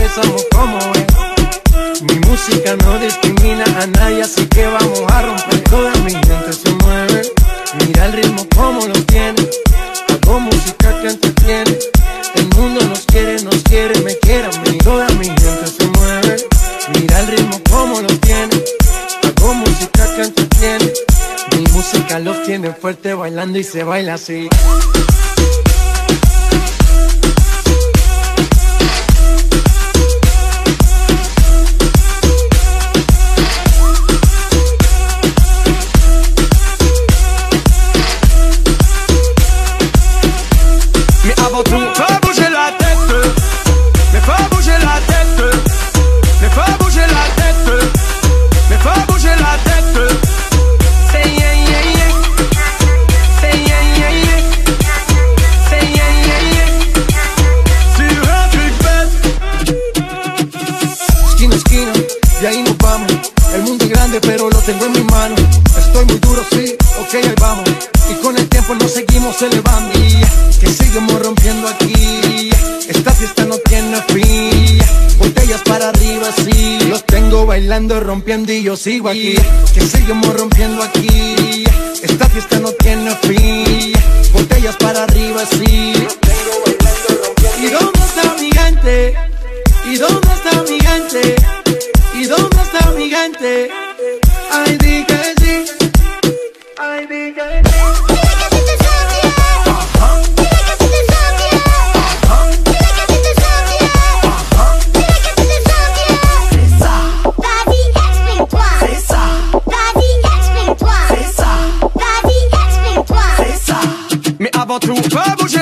empezamos como es. Mi música no discrimina a nadie, así que vamos a romper. Toda mi gente se mueve, mira el ritmo como lo tiene. Hago música que entretiene. El mundo nos quiere, me quiere a mí. Toda mi gente se mueve, mira el ritmo como lo tiene. Hago música que entretiene. Mi música los tiene fuerte bailando y se baila así. Avant tout, fais bouger la tête, mais fais bouger la tête, mais fais bouger la tête, mais fais bouger la tête. Say yeah yeah yeah, say yeah yeah yeah, say yeah yeah yeah. Sur un truc bête. Esquina a esquina, y ahí nos vamos. El mundo es grande pero lo tengo en mi mano. Estoy muy duro, sí, ok, ahí vamos. Y con el tiempo nos seguimos elevando. Que seguimos rompiendo aquí. Esta fiesta no tiene fin. Botellas para arriba, sí. Los tengo bailando, rompiendo y yo sigo aquí. Que seguimos rompiendo aquí. Esta fiesta no tiene fin. Botellas para arriba, sí. Los tengo bailando, rompiendo. ¿Y dónde está mi gente? ¿Y dónde está mi gente? ¿Y dónde está mi gente? Ay, di que sí. Ay, di que sí. Mais avant tout, fais bouger